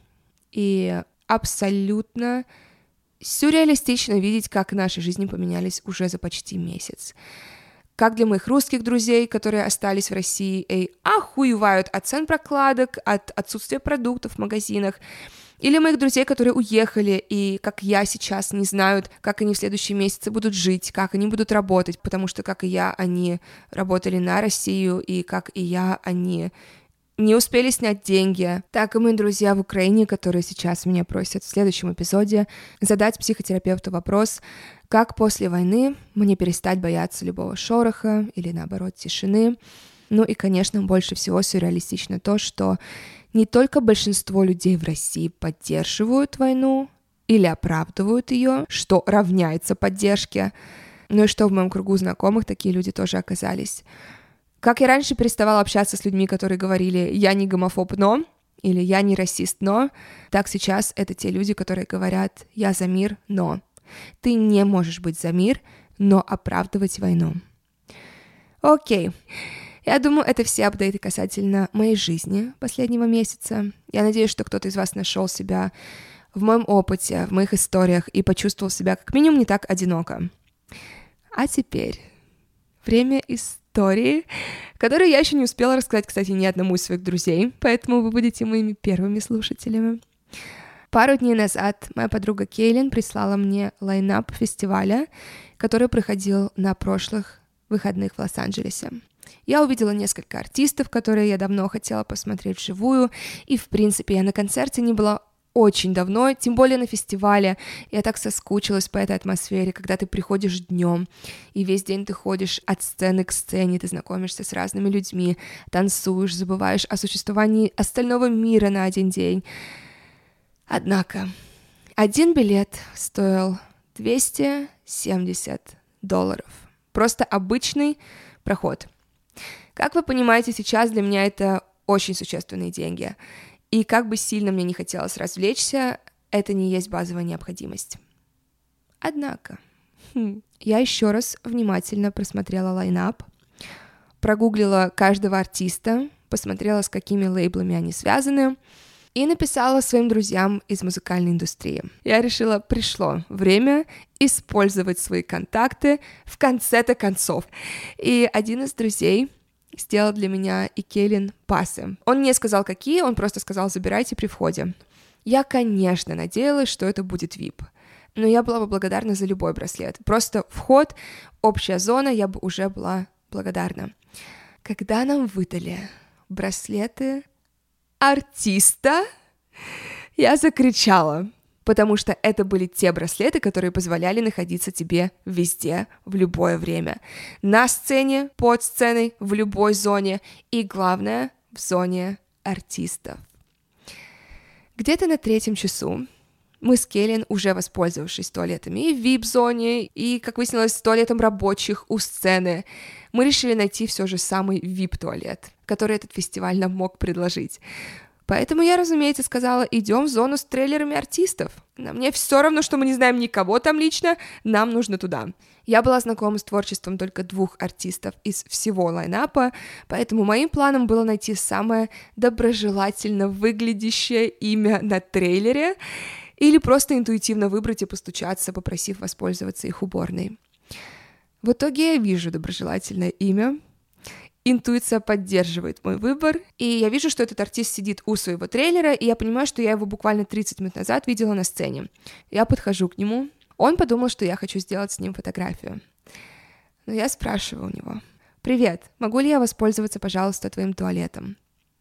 и абсолютно сюрреалистично видеть, как наши жизни поменялись уже за почти месяц. Как для моих русских друзей, которые остались в России и охуевают от цен прокладок, от отсутствия продуктов в магазинах, или моих друзей, которые уехали и, как я сейчас, не знают, как они в следующие месяцы будут жить, как они будут работать, потому что, как и я, они работали на Россию, и, как и я, они не успели снять деньги. Так и мои друзья в Украине, которые сейчас меня просят в следующем эпизоде задать психотерапевту вопрос, как после войны мне перестать бояться любого шороха или, наоборот, тишины. Ну и, конечно, больше всего сюрреалистично то, что не только большинство людей в России поддерживают войну или оправдывают ее, что равняется поддержке, но и что в моем кругу знакомых такие люди тоже оказались. Как я раньше переставала общаться с людьми, которые говорили «я не гомофоб, но» или «я не расист, но», так сейчас это те люди, которые говорят «я за мир, но». Ты не можешь быть за мир, но оправдывать войну. Окей. Я думаю, это все апдейты касательно моей жизни последнего месяца. Я надеюсь, что кто-то из вас нашел себя в моем опыте, в моих историях и почувствовал себя как минимум не так одиноко. А теперь время истории, которую я еще не успела рассказать, кстати, ни одному из своих друзей, поэтому вы будете моими первыми слушателями. Пару дней назад моя подруга Кейлин прислала мне лайнап фестиваля, который проходил на прошлых выходных в Лос-Анджелесе. Я увидела несколько артистов, которые я давно хотела посмотреть вживую, и, в принципе, я на концерте не была очень давно, тем более на фестивале. Я так соскучилась по этой атмосфере, когда ты приходишь днем, и весь день ты ходишь от сцены к сцене, ты знакомишься с разными людьми, танцуешь, забываешь о существовании остального мира на один день. Однако, один билет стоил $270. Просто обычный проход. Как вы понимаете, сейчас для меня это очень существенные деньги. И как бы сильно мне не хотелось развлечься, это не есть базовая необходимость. Однако, я еще раз внимательно просмотрела лайнап, прогуглила каждого артиста, посмотрела, с какими лейблами они связаны, и написала своим друзьям из музыкальной индустрии. Я решила, пришло время использовать свои контакты в конце-то концов. И один из друзей сделал для меня и Кейлин пасы. Он не сказал, какие, он просто сказал, забирайте при входе. Я, конечно, надеялась, что это будет VIP, но я была бы благодарна за любой браслет. Просто вход, общая зона, я бы уже была благодарна. Когда нам выдали браслеты артиста, я закричала, потому что это были те браслеты, которые позволяли находиться тебе везде, в любое время. На сцене, под сценой, в любой зоне и, главное, в зоне артистов. Где-то на 3-м часу мы с Кейлин, уже воспользовавшись туалетами и в VIP-зоне, и, как выяснилось, туалетом рабочих у сцены, мы решили найти все же самый VIP-туалет, который этот фестиваль нам мог предложить. Поэтому я, разумеется, сказала, идем в зону с трейлерами артистов. Мне все равно, что мы не знаем никого там лично, нам нужно туда. Я была знакома с творчеством только 2 артистов из всего лайнапа, поэтому моим планом было найти самое доброжелательно выглядящее имя на трейлере или просто интуитивно выбрать и постучаться, попросив воспользоваться их уборной. В итоге я вижу доброжелательное имя, интуиция поддерживает мой выбор, и я вижу, что этот артист сидит у своего трейлера, и я понимаю, что я его буквально 30 минут назад видела на сцене. Я подхожу к нему, он подумал, что я хочу сделать с ним фотографию. Но я спрашиваю у него: «Привет, могу ли я воспользоваться, пожалуйста, твоим туалетом?»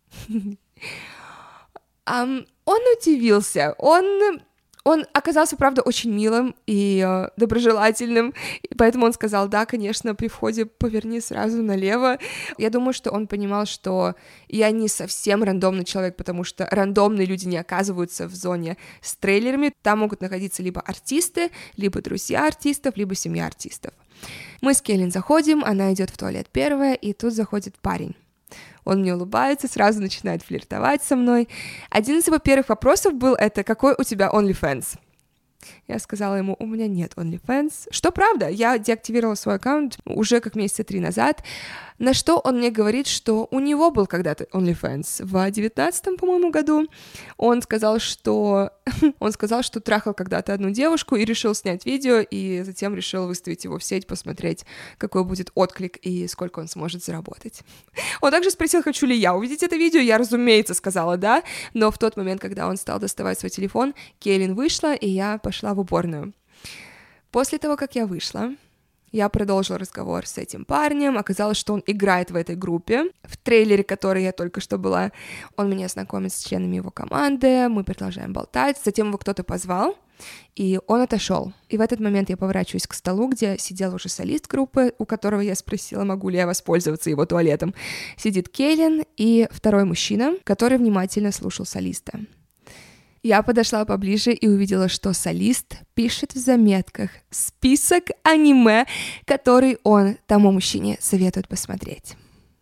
Он удивился, он оказался, правда, очень милым и доброжелательным, и поэтому он сказал: «Да, конечно, при входе поверни сразу налево». Я думаю, что он понимал, что я не совсем рандомный человек, потому что рандомные люди не оказываются в зоне с трейлерами. Там могут находиться либо артисты, либо друзья артистов, либо семья артистов. Мы с Кейлин заходим, она идет в туалет первая, и тут заходит парень. Он мне улыбается, сразу начинает флиртовать со мной. Один из его первых вопросов был это: «Какой у тебя OnlyFans?» Я сказала ему: «У меня нет OnlyFans». Что правда, я деактивировала свой аккаунт уже как месяца 3 назад, на что он мне говорит, что у него был когда-то OnlyFans в 19-м, по-моему, году. Он сказал, что трахал когда-то одну девушку и решил снять видео, и затем решил выставить его в сеть, посмотреть, какой будет отклик и сколько он сможет заработать. Он также спросил, хочу ли я увидеть это видео. Я, разумеется, сказала да, но в тот момент, когда он стал доставать свой телефон, Кейлин вышла, и я пошла в уборную. После того, как я вышла, я продолжила разговор с этим парнем. Оказалось, что он играет в этой группе, в трейлере, в которой я только что была. Он меня знакомит с членами его команды, мы продолжаем болтать. Затем его кто-то позвал, и он отошел. И в этот момент я поворачиваюсь к столу, где сидел уже солист группы, у которого я спросила, могу ли я воспользоваться его туалетом. Сидит Кейлин и второй мужчина, который внимательно слушал солиста. Я подошла поближе и увидела, что солист пишет в заметках список аниме, который он тому мужчине советует посмотреть.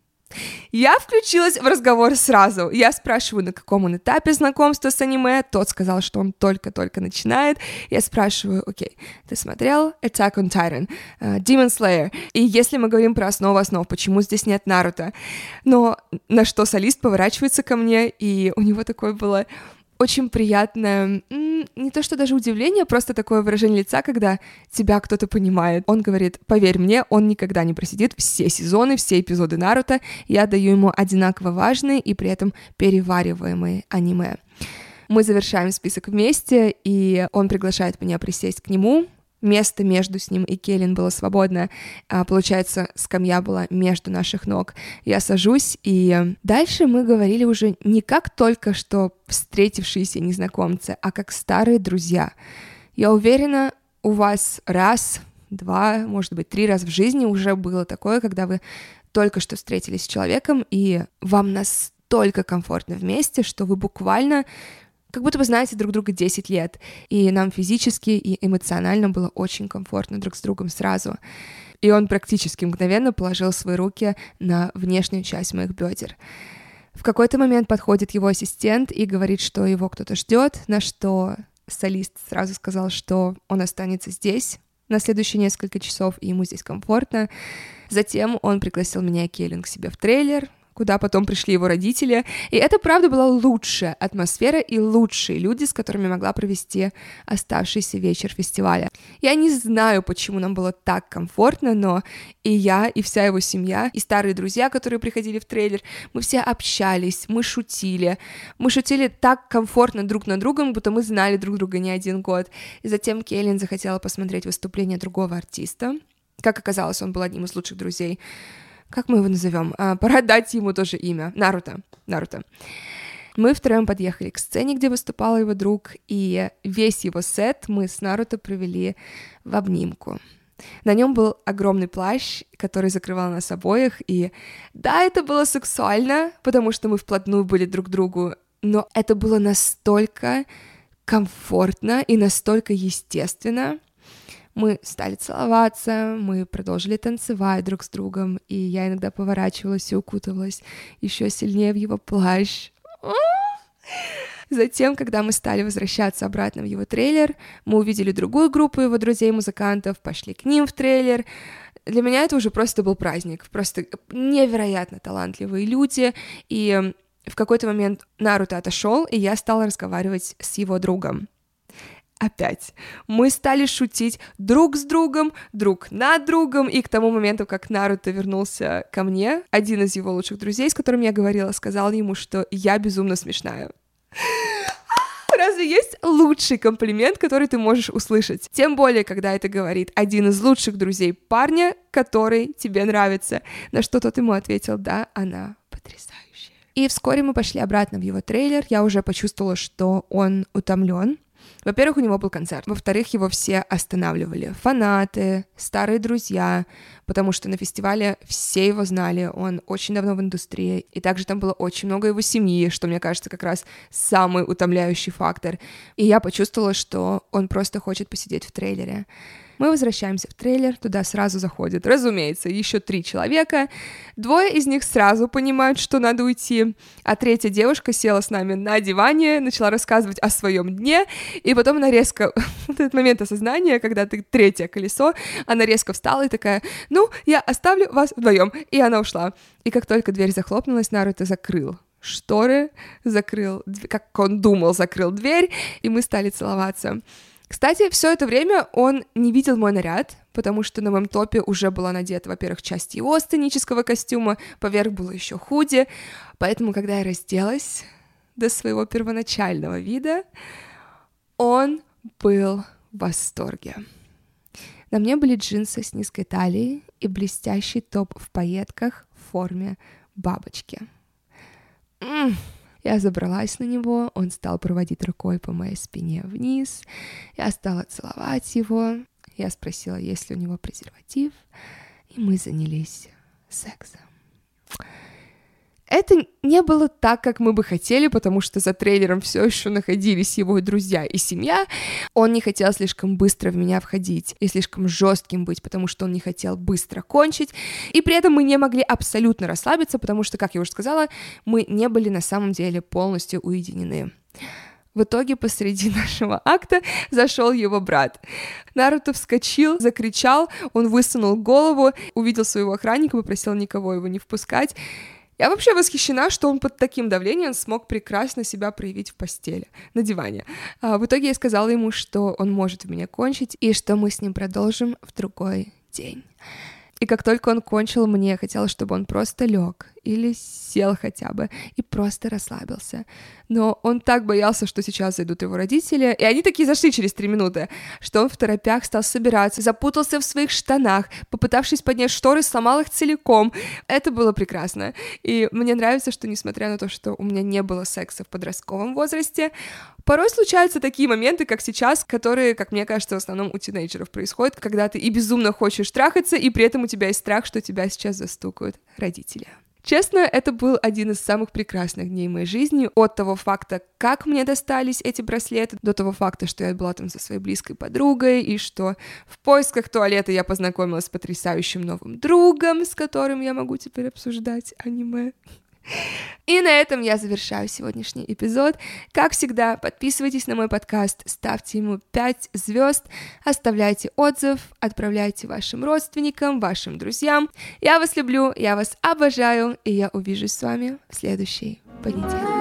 Я включилась в разговор сразу. Я спрашиваю, на каком он этапе знакомства с аниме. Тот сказал, что он только-только начинает. Я спрашиваю: окей, ты смотрел Attack on Titan, Demon Slayer? И если мы говорим про основу основ, почему здесь нет Наруто? Но на что солист поворачивается ко мне, и у него такое было очень приятное, не то что даже удивление, просто такое выражение лица, когда тебя кто-то понимает. Он говорит: поверь мне, он никогда не просидит все сезоны, все эпизоды Наруто, я даю ему одинаково важные и при этом перевариваемые аниме. Мы завершаем список вместе, и он приглашает меня присесть к нему. Место между с ним и Кейлин было свободно, получается, скамья была между наших ног. Я сажусь, и дальше мы говорили уже не как только что встретившиеся незнакомцы, а как старые друзья. Я уверена, у вас 1, 2, может быть, 3 раза в жизни уже было такое, когда вы только что встретились с человеком, и вам настолько комфортно вместе, что вы буквально как будто бы знаете друг друга 10 лет, и нам физически и эмоционально было очень комфортно друг с другом сразу. И он практически мгновенно положил свои руки на внешнюю часть моих бедер. В какой-то момент подходит его ассистент и говорит, что его кто-то ждет, на что солист сразу сказал, что он останется здесь на следующие несколько часов, и ему здесь комфортно. Затем он пригласил меня и Кейлин к себе в трейлер, куда потом пришли его родители. И это, правда, была лучшая атмосфера и лучшие люди, с которыми могла провести оставшийся вечер фестиваля. Я не знаю, почему нам было так комфортно, но и я, и вся его семья, и старые друзья, которые приходили в трейлер, мы все общались, мы шутили. Мы шутили так комфортно друг над другом, будто мы знали друг друга не один год. И затем Кейлин захотела посмотреть выступление другого артиста. Как оказалось, он был одним из лучших друзей. Как мы его назовем? Пора дать ему тоже имя. Наруто. Мы втроем подъехали к сцене, где выступал его друг, и весь его сет мы с Наруто провели в обнимку. На нем был огромный плащ, который закрывал нас обоих, и да, это было сексуально, потому что мы вплотную были друг к другу, но это было настолько комфортно и настолько естественно. Мы стали целоваться, мы продолжили танцевать друг с другом, и я иногда поворачивалась и укутывалась еще сильнее в его плащ. Затем, когда мы стали возвращаться обратно в его трейлер, мы увидели другую группу его друзей-музыкантов, пошли к ним в трейлер. Для меня это уже просто был праздник, просто невероятно талантливые люди, и в какой-то момент Наруто отошел, и я стала разговаривать с его другом. Опять. Мы стали шутить друг с другом, друг над другом, и к тому моменту, как Наруто вернулся ко мне, один из его лучших друзей, с которым я говорила, сказал ему, что я безумно смешная. Разве есть лучший комплимент, который ты можешь услышать? Тем более, когда это говорит один из лучших друзей парня, который тебе нравится. На что тот ему ответил: да, она потрясающая. И вскоре мы пошли обратно в его трейлер. Я уже почувствовала, что он утомлен. Во-первых, у него был концерт. Во-вторых, его все останавливали. Фанаты, старые друзья, потому что на фестивале все его знали, он очень давно в индустрии, и также там было очень много его семьи, что, мне кажется, как раз самый утомляющий фактор. И я почувствовала, что он просто хочет посидеть в трейлере. Мы возвращаемся в трейлер, туда сразу заходят, разумеется, еще 3 человека. 2 из них сразу понимают, что надо уйти, а 3-я девушка села с нами на диване, начала рассказывать о своем дне, и потом она резко, вот этот момент осознания, когда ты 3-е колесо, она резко встала и такая: ну, я оставлю вас вдвоем, и она ушла. И как только дверь захлопнулась, Наруто закрыл шторы, закрыл, как он думал, закрыл дверь, и мы стали целоваться. Кстати, все это время он не видел мой наряд, потому что на моем топе уже была надета, во-первых, часть его сценического костюма, поверх было еще худи, поэтому, когда я разделась до своего первоначального вида, он был в восторге. На мне были джинсы с низкой талией и блестящий топ в пайетках в форме бабочки. Я забралась на него, он стал проводить рукой по моей спине вниз, я стала целовать его, я спросила, есть ли у него презерватив, и мы занялись сексом. Это не было так, как мы бы хотели, потому что за трейлером все еще находились его друзья и семья. Он не хотел слишком быстро в меня входить и слишком жестким быть, потому что он не хотел быстро кончить. И при этом мы не могли абсолютно расслабиться, потому что, как я уже сказала, мы не были на самом деле полностью уединены. В итоге посреди нашего акта зашел его брат. Наруто вскочил, закричал, он высунул голову, увидел своего охранника, попросил никого его не впускать. Я вообще восхищена, что он под таким давлением смог прекрасно себя проявить в постели, на диване. В итоге я сказала ему, что он может в меня кончить, и что мы с ним продолжим в другой день. И как только он кончил, мне хотелось, чтобы он просто лег или сел хотя бы и просто расслабился. Но он так боялся, что сейчас зайдут его родители, и они такие зашли через 3 минуты, что он второпях стал собираться, запутался в своих штанах, попытавшись поднять шторы, сломал их целиком. Это было прекрасно. И мне нравится, что несмотря на то, что у меня не было секса в подростковом возрасте, порой случаются такие моменты, как сейчас, которые, как мне кажется, в основном у тинейджеров происходят, когда ты и безумно хочешь трахаться, и при этом у тебя есть страх, что тебя сейчас застукают родители. Честно, это был один из самых прекрасных дней моей жизни, от того факта, как мне достались эти браслеты, до того факта, что я была там со своей близкой подругой, и что в поисках туалета я познакомилась с потрясающим новым другом, с которым я могу теперь обсуждать аниме. И на этом я завершаю сегодняшний эпизод. Как всегда, подписывайтесь на мой подкаст, ставьте ему 5 звезд, оставляйте отзыв, отправляйте вашим родственникам, вашим друзьям. Я вас люблю, я вас обожаю, и я увижусь с вами в следующий понедельник.